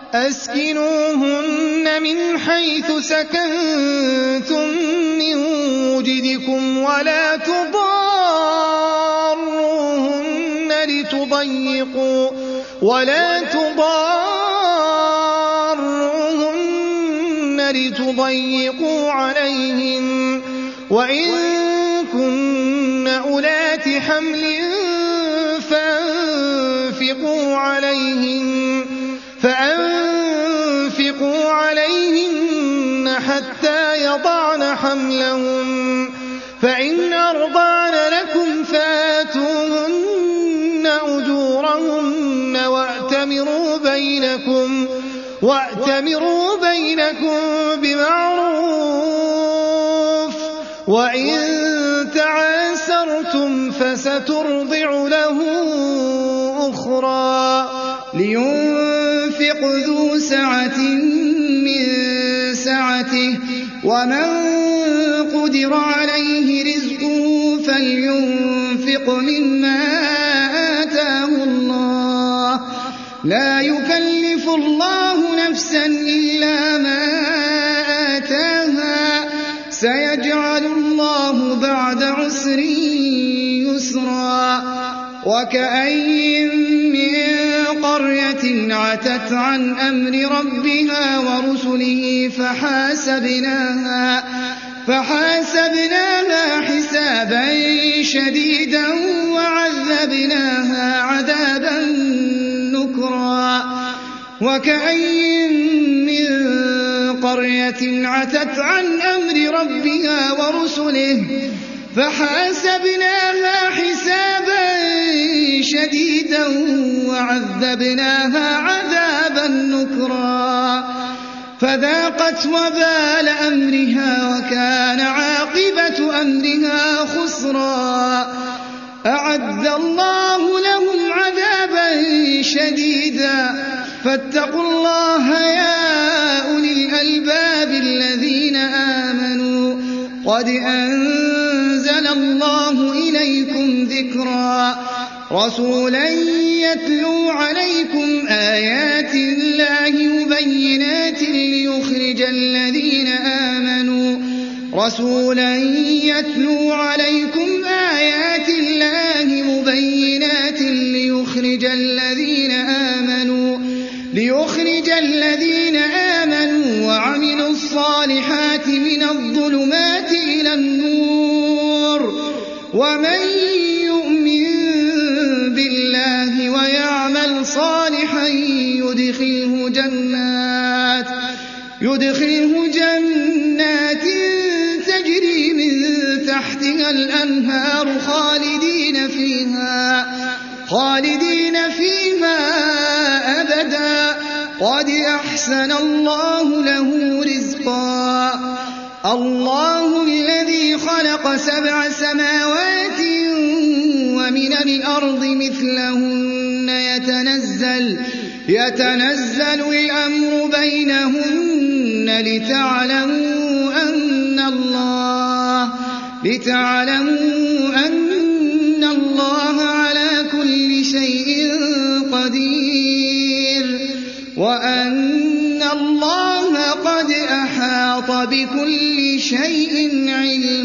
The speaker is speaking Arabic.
أسكنوهن من حيث سكنتم من وجدكم ولا تضاروهن لتضيقوا عليهن وإن كن أولات حمل فأنفقوا عليهن حتى يضعن حملهن فإن أرضعن لكم فآتوهن أجورهن وأتمروا بينكم بمعروف وإن تعاسرتم فسترضع له أخرى لينفق ذو سعة من سعته ومن قدر عليه رزقه فلينفق مما آتاه الله لا يكلف الله نفسا إلا ما آتاها سيجعل الله بعد عسر يسرا وكأين من قرية عتت عن أمر ربها ورسله فحاسبناها حسابا شديدا وعذبناها عذابا نكرا وكأين من قرية عتت عن أمر ربها ورسله فحاسبناها حسابا شديدا وعذبناها عذابا نكرا فذاقت وبال أمرها وكان عاقبة أمرها خسرا أعد الله لهم عذابا شديدا فاتقوا الله يا أولي الألباب الذين آمنوا قد أنزل الله إليكم ذكرا رسولا يتلو عليكم آيات الله مبينات ليخرج الذين آمنوا وعملوا الصالحات من الظلمات إلى النور ومن يؤمن بالله ويعمل صالحا يدخله جنات تجري من تحتها الأنهار خالدين فيها أبدا قد أحسن الله له رزقا الله الذي خلق 7 سماوات ومن الأرض مثلهن يتنزل الأمر بينهن لتعلموا أن الله على كل شيء قدير وأن الله قد أحاط بكل شيء علما.